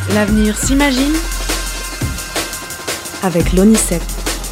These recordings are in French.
L'avenir s'imagine avec l'ONICEP.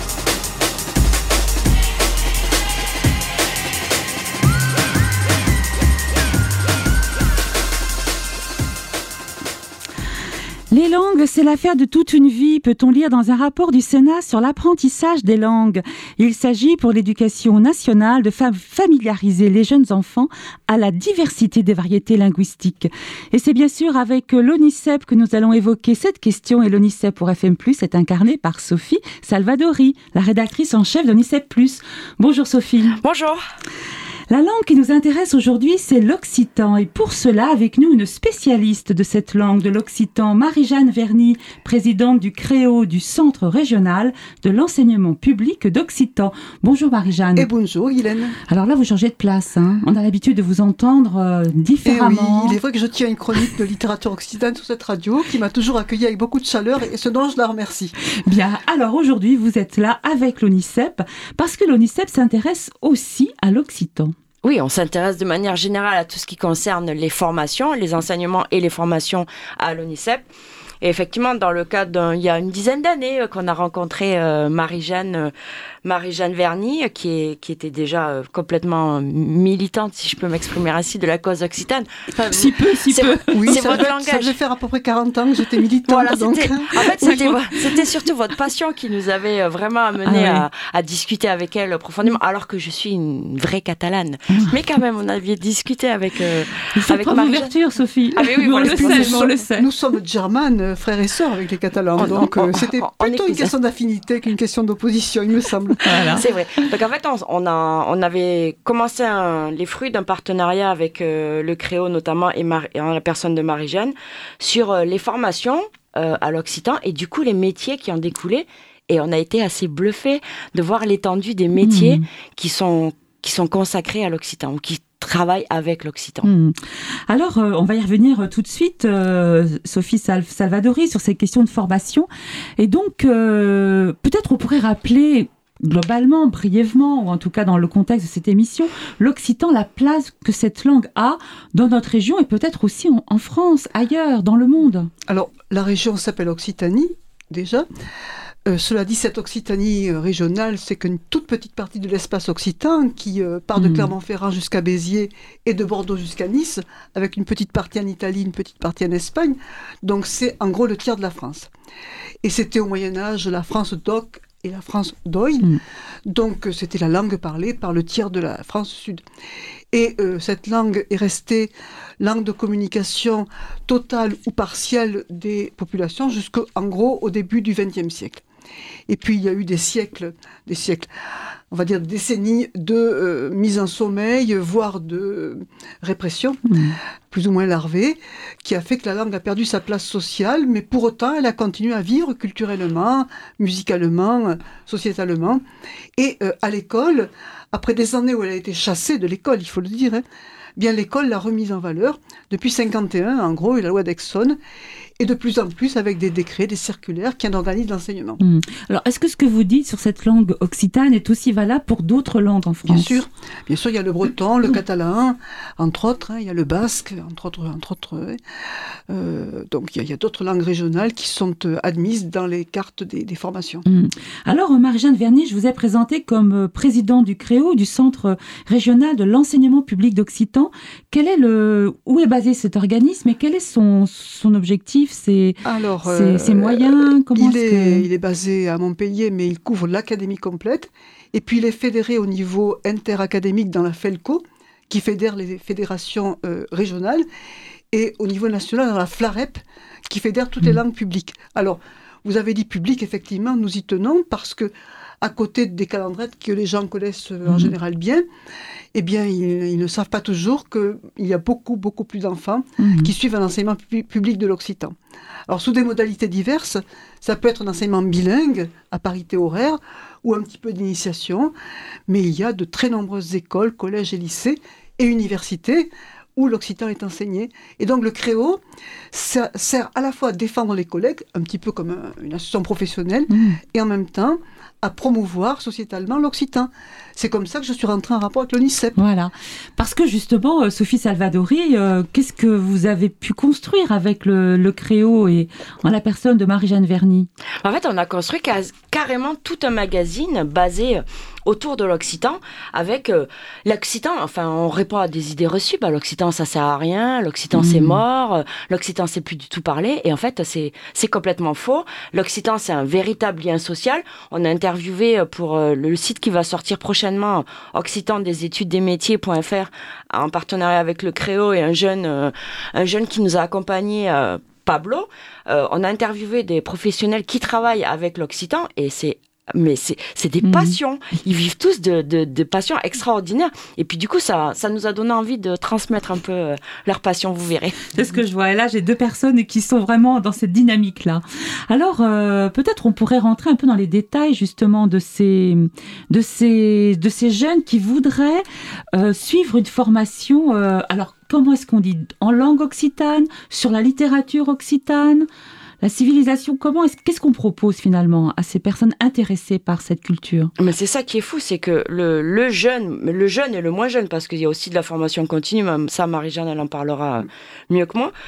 Les langues, c'est l'affaire de toute une vie, peut-on lire dans un rapport du Sénat sur l'apprentissage des langues. Il s'agit pour l'éducation nationale de familiariser les jeunes enfants à la diversité des variétés linguistiques. Et c'est bien sûr avec l'ONICEP que nous allons évoquer cette question, et l'ONICEP pour FM+, est incarné par Sophie Salvadori, la rédactrice en chef d'ONICEP+. Bonjour Sophie. Bonjour. La langue qui nous intéresse aujourd'hui, c'est l'occitan. Et pour cela, avec nous, une spécialiste de cette langue, de l'occitan, Marie-Jeanne Verny, présidente du CREO, du Centre régional de l'enseignement public d'occitan. Bonjour Marie-Jeanne. Et bonjour Hélène. Alors là, vous changez de place. On a l'habitude de vous entendre différemment. Oui, il est vrai que je tiens une chronique de littérature occitane sur cette radio qui m'a toujours accueillie avec beaucoup de chaleur et ce dont je la remercie. Bien, alors aujourd'hui, vous êtes là avec l'ONICEP parce que l'ONICEP s'intéresse aussi à l'occitan. Oui, on s'intéresse de manière générale à tout ce qui concerne les formations, les enseignements et les formations à l'ONICEP. Et effectivement, dans le cadre il y a une dizaine d'années qu'on a rencontré Marie-Jeanne Verny, qui était déjà complètement militante, si je peux m'exprimer ainsi, de la cause occitane. Enfin, si peu. Oui, c'est votre langage. Ça devait faire à peu près 40 ans que j'étais militante. Voilà, donc. En fait, c'était surtout votre passion qui nous avait vraiment amené à discuter avec elle profondément, alors que je suis une vraie catalane. Mais quand même, on avait discuté avec Marie-Jeanne. Sophie. Ah, mais oui, on le sait. Nous sommes germanes, frères et sœurs avec les Catalans, donc c'était plutôt une question d'affinité qu'une question d'opposition, il me semble. Voilà. C'est vrai. Donc en fait, on avait commencé les fruits d'un partenariat avec le CREO notamment et en la personne de Marie-Jeanne sur les formations à l'occitan et du coup les métiers qui en découlaient. Et on a été assez bluffés de voir l'étendue des métiers qui sont consacrés à l'occitan ou qui travaille avec l'occitan. Alors, on va y revenir tout de suite, Sophie Salvadori, sur ces questions de formation. Et donc, peut-être on pourrait rappeler globalement, brièvement, ou en tout cas dans le contexte de cette émission, l'occitan, la place que cette langue a dans notre région et peut-être aussi en France, ailleurs, dans le monde. Alors, la région s'appelle Occitanie, déjà. Cela dit, cette Occitanie régionale, c'est qu'une toute petite partie de l'espace occitan qui part de Clermont-Ferrand jusqu'à Béziers et de Bordeaux jusqu'à Nice, avec une petite partie en Italie, une petite partie en Espagne. Donc c'est en gros le tiers de la France. Et c'était au Moyen-Âge la France d'Oc et la France d'Oïl. Donc c'était la langue parlée par le tiers de la France sud. Et cette langue est restée langue de communication totale ou partielle des populations jusqu'en gros au début du XXe siècle. Et puis il y a eu des siècles, on va dire des décennies de mise en sommeil, voire de répression, plus ou moins larvée, qui a fait que la langue a perdu sa place sociale, mais pour autant elle a continué à vivre culturellement, musicalement, sociétalement. Et à l'école, après des années où elle a été chassée de l'école, il faut le dire, bien l'école l'a remise en valeur depuis 1951, en gros, et la loi d'Exxon. Et de plus en plus avec des décrets, des circulaires qui en organisent l'enseignement. Alors, est-ce que ce que vous dites sur cette langue occitane est aussi valable pour d'autres langues en France ? Bien sûr, il y a le breton, le catalan, entre autres, il y a le basque, entre autres. Donc, il y a d'autres langues régionales qui sont admises dans les cartes des formations. Alors, Marie-Jeanne Verny, je vous ai présentée comme présidente du CREO, du Centre régional de l'enseignement public d'Occitan. Où est basé cet organisme et quel est son objectif ? Ses moyens, il est basé à Montpellier, mais il couvre l'académie complète. Et puis il est fédéré au niveau interacadémique dans la FELCO, qui fédère les fédérations régionales, et au niveau national dans la FLAREP, qui fédère toutes les langues publiques. Alors, vous avez dit public, effectivement, nous y tenons, parce que à côté des calendrettes que les gens connaissent en général bien, eh bien, ils ne savent pas toujours qu'il y a beaucoup plus d'enfants qui suivent un enseignement public de l'occitan. Alors, sous des modalités diverses, ça peut être un enseignement bilingue, à parité horaire, ou un petit peu d'initiation, mais il y a de très nombreuses écoles, collèges et lycées, et universités, où l'occitan est enseigné. Et donc, le CREO sert à la fois à défendre les collègues, un petit peu comme une association professionnelle, et en même temps à promouvoir sociétalement l'occitan. C'est comme ça que je suis rentrée en rapport avec l'ONICEP. Voilà. Parce que justement, Sophie Salvadori, qu'est-ce que vous avez pu construire avec le Créo et en la personne de Marie-Jeanne Verny? En fait, on a construit carrément tout un magazine basé autour de l'occitan, avec l'occitan, enfin, on répond à des idées reçues, l'occitan, ça sert à rien, l'occitan, c'est mort, l'occitan, c'est plus du tout parler, et en fait, c'est complètement faux. L'occitan, c'est un véritable lien social. On a interviewé pour le site qui va sortir prochainement, occitandesétudesdesmétiers.fr, en partenariat avec le Créo et un jeune qui nous a accompagnés, Pablo. On a interviewé des professionnels qui travaillent avec l'occitan, et c'est des passions. Ils vivent tous de passions extraordinaires. Et puis du coup, ça nous a donné envie de transmettre un peu leur passion, vous verrez. C'est ce que je vois. Et là, j'ai 2 personnes qui sont vraiment dans cette dynamique-là. Alors, peut-être on pourrait rentrer un peu dans les détails justement de ces jeunes qui voudraient suivre une formation. Alors, comment est-ce qu'on dit? En langue occitane, sur la littérature occitane, la civilisation, qu'est-ce qu'on propose finalement à ces personnes intéressées par cette culture? Mais c'est ça qui est fou, c'est que le jeune et le moins jeune, parce qu'il y a aussi de la formation continue, même ça Marie-Jeanne elle en parlera mieux que moi,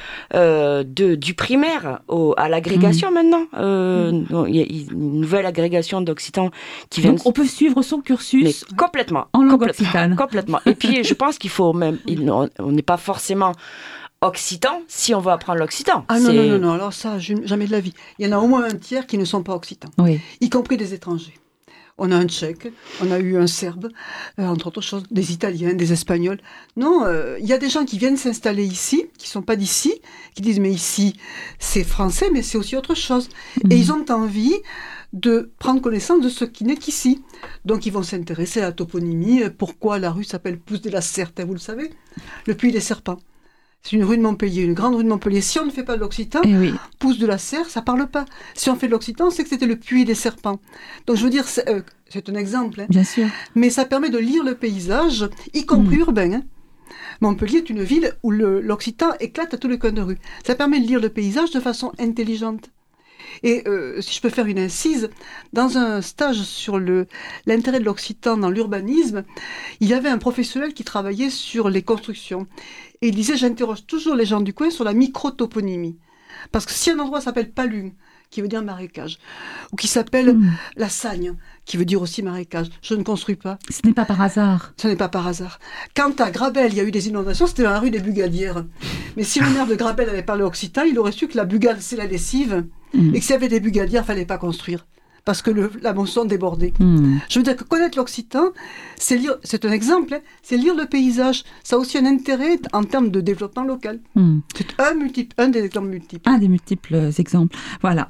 du primaire à l'agrégation maintenant. Il y a une nouvelle agrégation d'occitan qui vient. Donc on peut suivre son cursus mais complètement en langue occitane. Complètement. Et puis je pense qu'il faut même, on n'est pas forcément occitan si on veut apprendre l'occitan. Ah non, alors ça, jamais de la vie. Il y en a au moins un tiers qui ne sont pas occitans, y compris des étrangers. On a un Tchèque, on a eu un Serbe, entre autres choses, des Italiens, des Espagnols. Non, il y a des gens qui viennent s'installer ici, qui ne sont pas d'ici, qui disent mais ici c'est français, mais c'est aussi autre chose. Et ils ont envie de prendre connaissance de ce qui n'est qu'ici. Donc ils vont s'intéresser à la toponymie, pourquoi la rue s'appelle Pouce de la Certe, vous le savez, le Puy des Serpents. C'est une rue de Montpellier, une grande rue de Montpellier. Si on ne fait pas de l'occitan, Pouce de la Serre, ça parle pas. Si on fait de l'occitan, c'est que c'était le Puy des Serpents. Donc je veux dire, c'est un exemple. Bien sûr. Mais ça permet de lire le paysage, y compris urbain. Montpellier est une ville où l'occitan éclate à tous les coins de rue. Ça permet de lire le paysage de façon intelligente. Et si je peux faire une incise, dans un stage sur l'intérêt de l'occitan dans l'urbanisme, il y avait un professionnel qui travaillait sur les constructions. Et il disait, j'interroge toujours les gens du coin sur la microtoponymie. Parce que si un endroit s'appelle Palung, qui veut dire marécage, ou qui s'appelle la Sagne, qui veut dire aussi marécage, je ne construis pas. Ce n'est pas par hasard. Ce n'est pas par hasard. Quand à Grabel, il y a eu des inondations, c'était dans la rue des Bugadières. Mais si le maire de Grabel avait parlé occitan, il aurait su que la bugade, c'est la lessive, et que s'il y avait des Bugadières, il ne fallait pas construire. Parce que la mousson débordait. Je veux dire que connaître l'occitan, c'est un exemple, c'est lire le paysage. Ça a aussi un intérêt en termes de développement local. C'est un des exemples multiples. Un des multiples exemples. Voilà.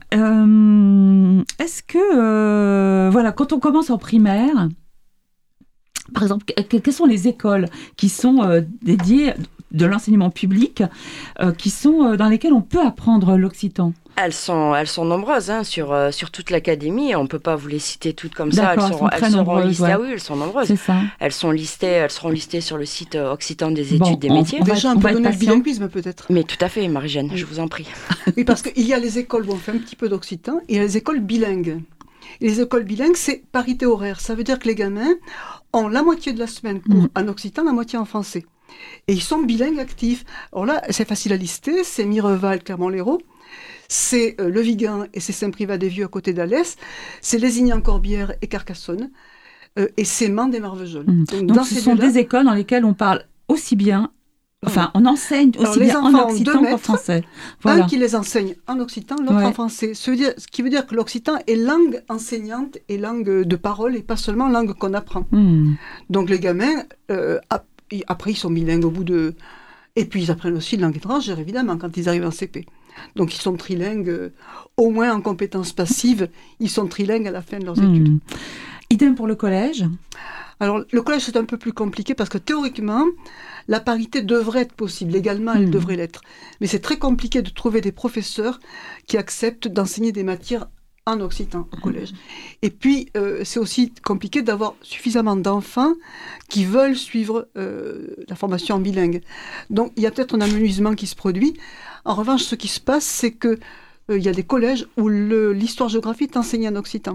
Est-ce que, quand on commence en primaire, par exemple, quelles sont les écoles qui sont dédiées de l'enseignement public, dans lesquelles on peut apprendre l'occitan? Elles sont nombreuses sur toute l'académie. On ne peut pas vous les citer toutes comme ça. Elles seront listées. Ah oui, elles sont nombreuses. C'est ça. Elles seront listées sur le site Occitan des études des métiers. Déjà, on peut donner le bilinguisme peut-être. Mais tout à fait, Marie-Jeanne, je vous en prie. Oui, parce qu'il y a les écoles où on fait un petit peu d'occitan et il y a les écoles bilingues. Et les écoles bilingues, c'est parité horaire. Ça veut dire que les gamins ont la moitié de la semaine cours en occitan, la moitié en français. Et ils sont bilingues actifs. Alors là, c'est facile à lister. C'est Mireval, Clermont-Lérault. C'est Le Vigan et c'est Saint-Privat-des-Vieux à côté d'Alès, c'est Lézignan-Corbière et Carcassonne, et c'est Mende et Marvejols. Donc ce sont des écoles dans lesquelles on parle aussi bien, on enseigne aussi bien en occitan qu'en français. Voilà. Un qui les enseigne en occitan, l'autre en français. Ce qui veut dire que l'occitan est langue enseignante et langue de parole et pas seulement langue qu'on apprend. Donc les gamins, après ils sont bilingues au bout de... Et puis ils apprennent aussi une langue étrangère, évidemment, quand ils arrivent en CP. Donc ils sont trilingues, au moins en compétences passives, ils sont trilingues à la fin de leurs études. Idem pour le collège? Alors le collège c'est un peu plus compliqué parce que théoriquement, la parité devrait être possible, légalement elle devrait l'être. Mais c'est très compliqué de trouver des professeurs qui acceptent d'enseigner des matières en occitan au collège. Et puis, c'est aussi compliqué d'avoir suffisamment d'enfants qui veulent suivre la formation en bilingue. Donc, il y a peut-être un amenuisement qui se produit. En revanche, ce qui se passe, c'est que il y a des collèges où l'histoire-géographie est enseignée en occitan.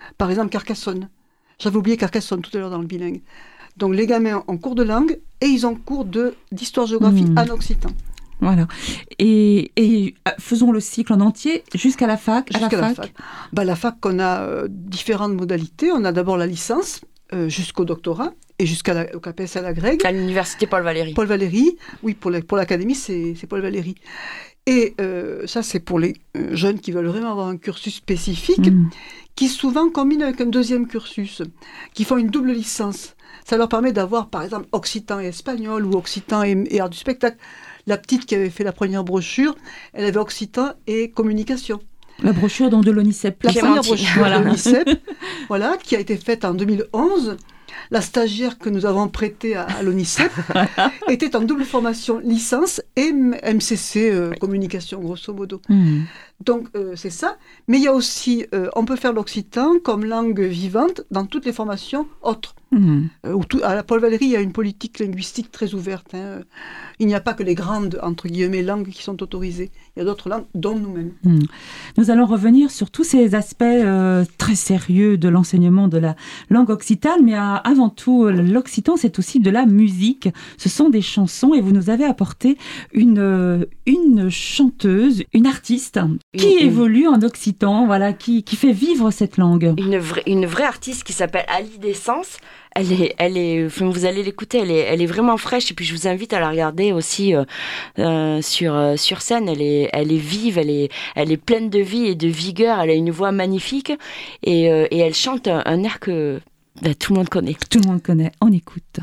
Par exemple, Carcassonne. J'avais oublié Carcassonne tout à l'heure dans le bilingue. Donc les gamins ont cours de langue et ils ont cours d'histoire-géographie en occitan. Voilà. Et faisons le cycle en entier jusqu'à la fac. Jusqu'à la fac. La fac, on a différentes modalités. On a d'abord la licence jusqu'au doctorat et jusqu'au CAPES à la Grègue. À l'université Paul Valéry. Paul Valéry, oui, pour l'académie, c'est Paul Valéry. Et ça, c'est pour les jeunes qui veulent vraiment avoir un cursus spécifique, qui souvent combinent avec un deuxième cursus, qui font une double licence. Ça leur permet d'avoir, par exemple, occitan et espagnol, ou occitan et art du spectacle. La petite qui avait fait la première brochure, elle avait occitan et communication. La brochure de l'ONICEP. La première brochure de l'ONICEP, voilà, qui a été faite en 2011. La stagiaire que nous avons prêtée à l'ONICEP était en double formation licence et MCC communication, grosso modo. Donc, c'est ça. Mais il y a aussi, on peut faire l'occitan comme langue vivante dans toutes les formations autres. À la Paul Valéry, il y a une politique linguistique très ouverte. Il n'y a pas que les grandes, entre guillemets, langues qui sont autorisées. Il y a d'autres langues, dont nous-mêmes. Nous allons revenir sur tous ces aspects très sérieux de l'enseignement de la langue occitane, mais avant tout, l'occitan, c'est aussi de la musique. Ce sont des chansons et vous nous avez apporté une chanteuse, une artiste qui évolue en occitan, voilà, qui fait vivre cette langue. Une vraie artiste qui s'appelle Ali Dessence. Vous allez l'écouter, elle est vraiment fraîche et puis je vous invite à la regarder aussi sur scène. Elle est vive, elle est pleine de vie et de vigueur. Elle a une voix magnifique et elle chante un air que tout le monde connaît. Tout le monde connaît. On écoute.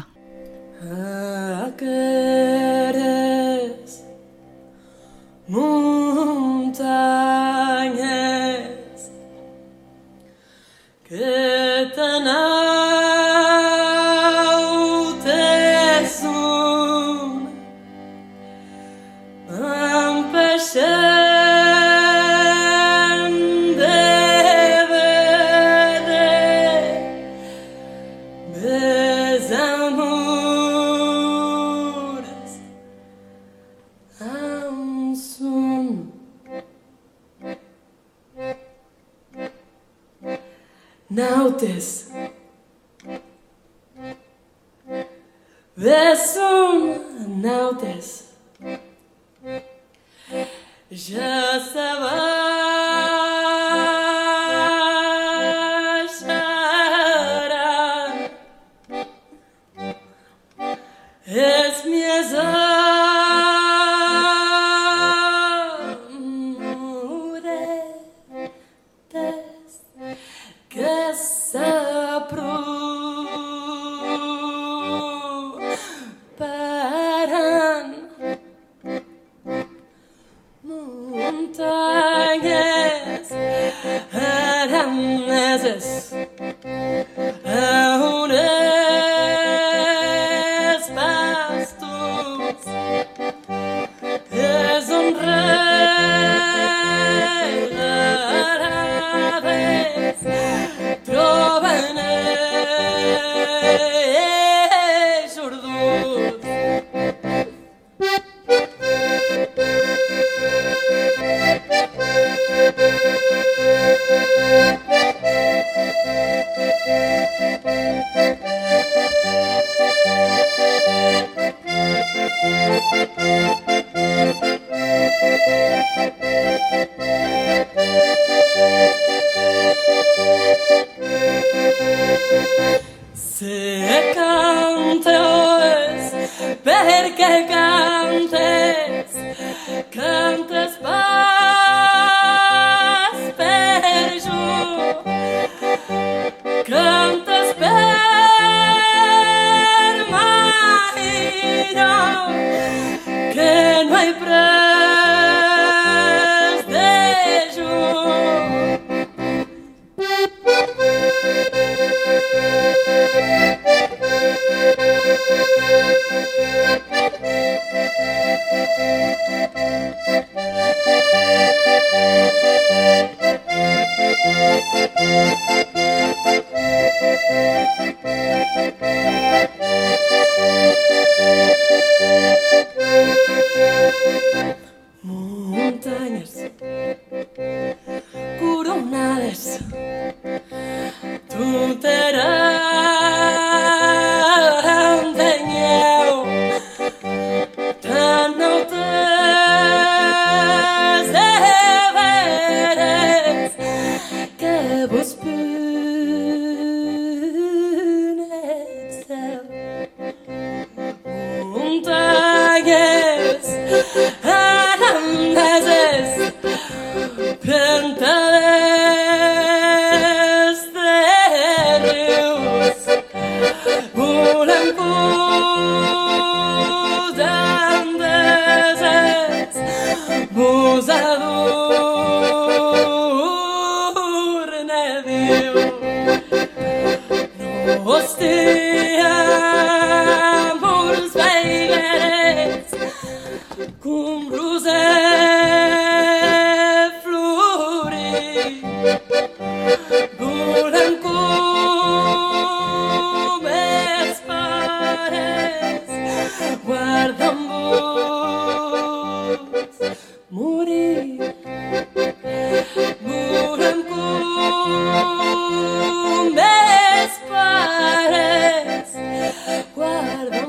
Montañas que tan altes son, empechan de verde mes amores en son. Nautes Vesum nautes Já sabachara Es minhas que se preparan montañas araneses aures pastos es un rey árabes Trovane surdut Se cantes, perché cantes pas per giù, cantes per marino, che no hai pres de giù. pares, guardan vos morir, volem cum mes pares, guardan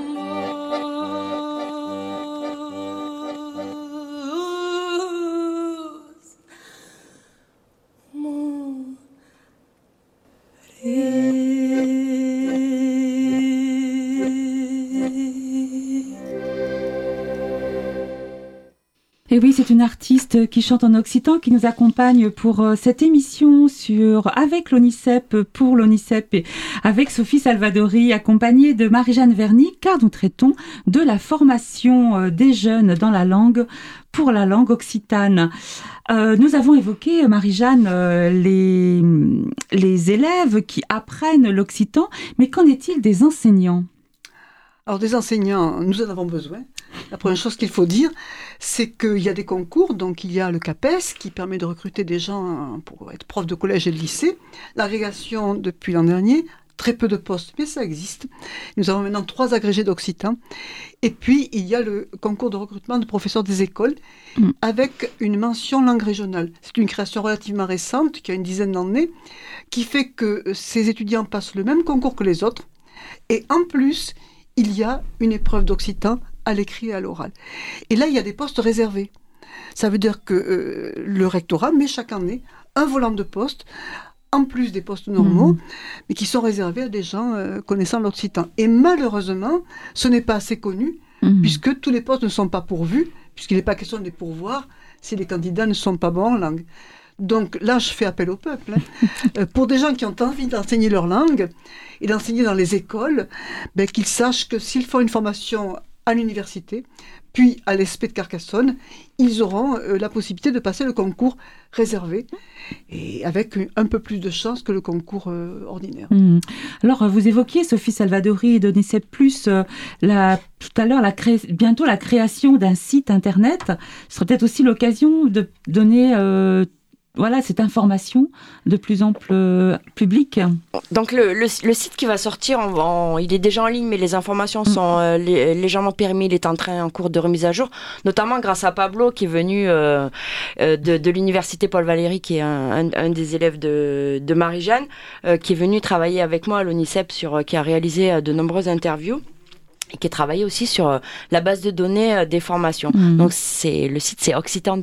vos Et oui, c'est une artiste qui chante en occitan qui nous accompagne pour cette émission avec l'ONICEP, pour l'ONICEP, et avec Sophie Salvadori, accompagnée de Marie-Jeanne Verny, car nous traitons de la formation des jeunes dans la langue, pour la langue occitane. Nous avons évoqué, Marie-Jeanne, les élèves qui apprennent l'occitan, mais qu'en est-il des enseignants ? Alors des enseignants, nous en avons besoin. La première chose qu'il faut dire, c'est qu'il y a des concours. Donc il y a le CAPES qui permet de recruter des gens pour être prof de collège et de lycée. L'agrégation depuis l'an dernier, très peu de postes, mais ça existe. Nous avons maintenant 3 agrégés d'occitan. Et puis il y a le concours de recrutement de professeurs des écoles avec une mention langue régionale. C'est une création relativement récente, qui a une dizaine d'années, qui fait que ces étudiants passent le même concours que les autres. Et en plus, il y a une épreuve d'occitan à l'écrit et à l'oral. Et là, il y a des postes réservés. Ça veut dire que le rectorat met chaque année un volant de poste, en plus des postes normaux, mais qui sont réservés à des gens connaissant l'occitan. Et malheureusement, ce n'est pas assez connu, puisque tous les postes ne sont pas pourvus, puisqu'il n'est pas question de les pourvoir si les candidats ne sont pas bons en langue. Donc là, je fais appel au peuple. Pour des gens qui ont envie d'enseigner leur langue et d'enseigner dans les écoles, qu'ils sachent que s'ils font une formation à l'université, puis à l'ESP de Carcassonne, ils auront la possibilité de passer le concours réservé, et avec un peu plus de chance que le concours ordinaire. Alors, vous évoquiez, Sophie Salvadori, d'ONICEP+, tout à l'heure, bientôt la création d'un site internet. Ce serait peut-être aussi l'occasion de donner cette information de plus en plus publique. Donc le site qui va sortir, il est déjà en ligne, mais les informations sont légèrement périmées. Il est en cours de remise à jour, notamment grâce à Pablo qui est venu de l'université Paul Valéry, qui est un des élèves de Marie-Jeanne, qui est venu travailler avec moi à l'ONICEP, qui a réalisé de nombreuses interviews, et qui a travaillé aussi sur la base de données des formations. Donc le site, c'est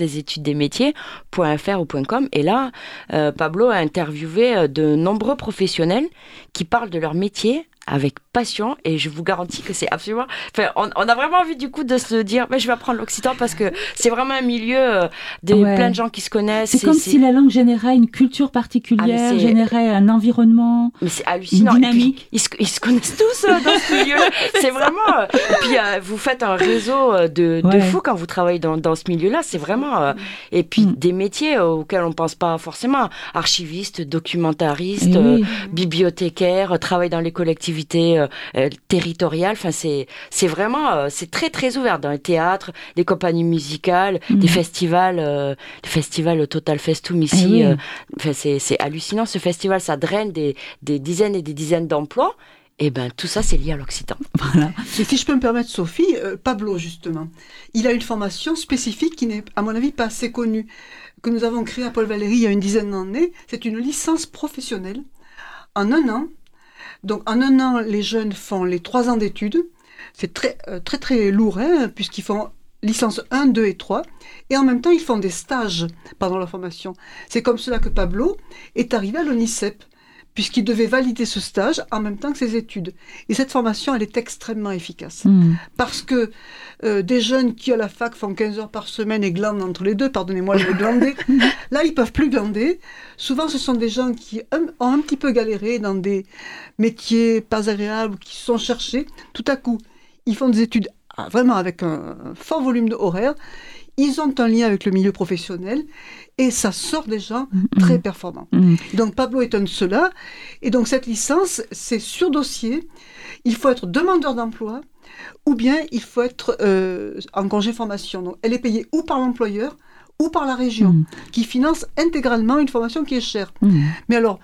occitandesétudesdesmétiers.fr ou .com. Et là, Pablo a interviewé de nombreux professionnels qui parlent de leur métier avec passion, et je vous garantis que c'est absolument... on a vraiment envie du coup de se dire je vais apprendre l'occitan, parce que c'est vraiment un milieu plein de gens qui se connaissent. C'est comme si la langue générait une culture particulière, générait un environnement, mais c'est hallucinant. Une dynamique. Ils se connaissent tous dans ce milieu-là. C'est vraiment... Et puis vous faites un réseau de fous quand vous travaillez dans ce milieu-là. C'est vraiment... Et puis des métiers auxquels on ne pense pas forcément. Archiviste, documentariste, bibliothécaire, travail dans les collectivités territoriales. C'est vraiment... c'est très, très ouvert dans le théâtre, des compagnies musicales, des festivals, le Total Festum ici. C'est hallucinant, ce festival. Ça draine des dizaines et des dizaines d'emplois. Et tout ça, c'est lié à l'occitan. Voilà. Et si je peux me permettre, Sophie, Pablo, justement, il a une formation spécifique qui n'est, à mon avis, pas assez connue, que nous avons créée à Paul Valéry il y a une dizaine d'années. C'est une licence professionnelle en 1 an. Donc, en 1 an, les jeunes font les 3 ans d'études. C'est très, très, très lourd, puisqu'ils font licence 1, 2 et 3. Et en même temps, ils font des stages pendant leur formation. C'est comme cela que Pablo est arrivé à l'ONICEP, puisqu'il devait valider ce stage en même temps que ses études. Et cette formation, elle est extrêmement efficace. Parce que des jeunes qui, à la fac, font 15 heures par semaine et glandent entre les deux, pardonnez-moi le mot glander, là, ils ne peuvent plus glander. Souvent, ce sont des gens qui ont un petit peu galéré dans des métiers pas agréables, qui se sont cherchés. Tout à coup, ils font des études vraiment avec un fort volume horaire. Ils ont un lien avec le milieu professionnel et ça sort des gens très performants. Donc Pablo est un de ceux-là. Et donc cette licence, c'est sur dossier. Il faut être demandeur d'emploi ou bien il faut être en congé formation. Donc elle est payée ou par l'employeur ou par la région qui finance intégralement une formation qui est chère. Mais alors,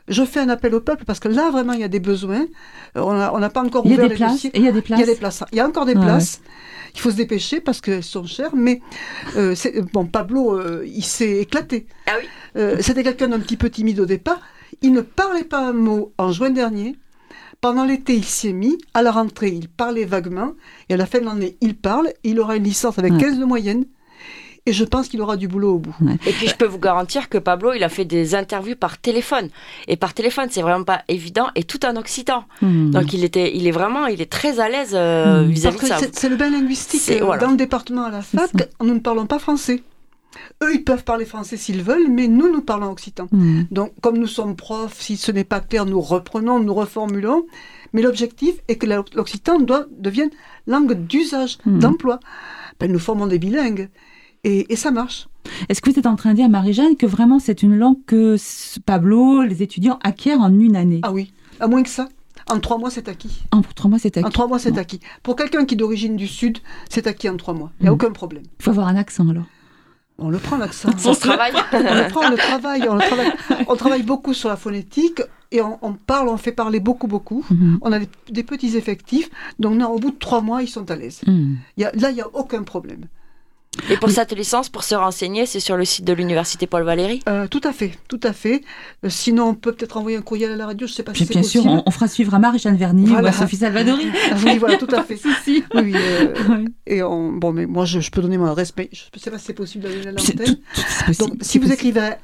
Je fais un appel au peuple parce que là, vraiment, il y a des besoins. On n'a pas encore ouvert les dossiers. Il y a des places. Il y a des places. Il y a encore des places. Il faut se dépêcher parce qu'elles sont chères. Mais Pablo, il s'est éclaté. Ah oui. C'était quelqu'un d'un petit peu timide au départ. Il ne parlait pas un mot en juin dernier. Pendant l'été, il s'y est mis. À la rentrée, il parlait vaguement. Et à la fin de l'année, il parle. Il aura une licence avec 15 de moyenne. Et je pense qu'il aura du boulot au bout. Ouais. Et puis je peux vous garantir que Pablo, il a fait des interviews par téléphone. Et par téléphone, c'est vraiment pas évident. Et tout en occitan. Donc il est très à l'aise vis-à-vis de ça. C'est le bain linguistique. Voilà. Dans le département à la fac, nous ne parlons pas français. Eux, ils peuvent parler français s'ils veulent, mais nous parlons occitan. Donc, comme nous sommes profs, si ce n'est pas clair, nous reprenons, nous reformulons. Mais l'objectif est que l'occitan devienne langue d'usage, d'emploi. Nous formons des bilingues. Et ça marche. Est-ce que vous êtes en train de dire, Marie-Jeanne, que vraiment c'est une langue que Pablo, les étudiants acquièrent en une année? Ah oui, à moins que ça. En 3 mois, c'est acquis. En 3 mois, c'est acquis. En 3 mois, c'est acquis. Pour quelqu'un qui est d'origine du Sud, c'est acquis en 3 mois. Il n'y a aucun problème. Il faut avoir un accent, alors. On le prend, l'accent. On se travaille. On le travaille. On travaille beaucoup sur la phonétique et on parle, on fait parler beaucoup. On a des petits effectifs. Donc, au bout de 3 mois, ils sont à l'aise. Là, il n'y a aucun problème. Et pour cette licence, pour se renseigner, c'est sur le site de l'université Paul Valéry? Tout à fait. Sinon, on peut peut-être envoyer un courriel à la radio, je ne sais pas si c'est bien possible. Bien sûr, on fera suivre à Marie-Jeanne Verny ou à Sophie Salvadori. Oui, voilà, tout à fait. Si. Oui, et mais moi, je peux donner mon adresse mail. Je ne sais pas si c'est possible d'aller à l'antenne. Donc, si vous écrivez à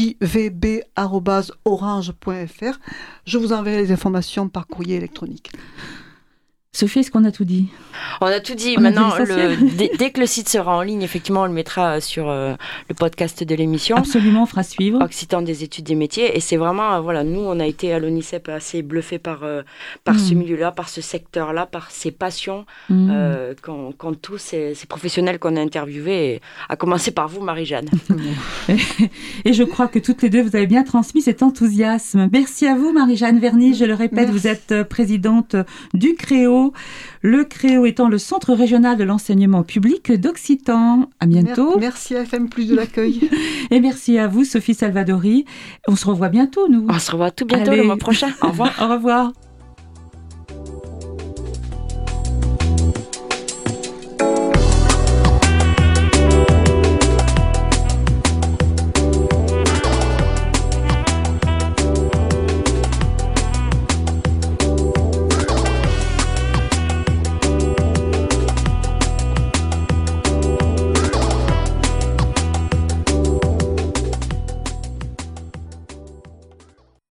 mjvb@orange.fr, je vous enverrai les informations par courrier électronique. Sophie, est-ce qu'on a tout dit? On a tout dit. Maintenant, dès que le site sera en ligne, effectivement, on le mettra sur le podcast de l'émission. Absolument, on fera suivre. Occitan des études des métiers. Et c'est vraiment, nous, on a été à l'ONICEP assez bluffés par ce milieu-là, par ce secteur-là, par ces passions qu'ont tous ces professionnels qu'on a interviewés, à commencer par vous, Marie-Jeanne. Et je crois que toutes les deux, vous avez bien transmis cet enthousiasme. Merci à vous, Marie-Jeanne Verny. Je le répète, vous êtes présidente du CREO. Le CREO étant le Centre régional de l'enseignement public d'Occitan. À bientôt. Merci à FM Plus de l'accueil. Et merci à vous, Sophie Salvadori. On se revoit bientôt, nous. On se revoit tout bientôt. Allez. Le mois prochain. Au revoir. Au revoir.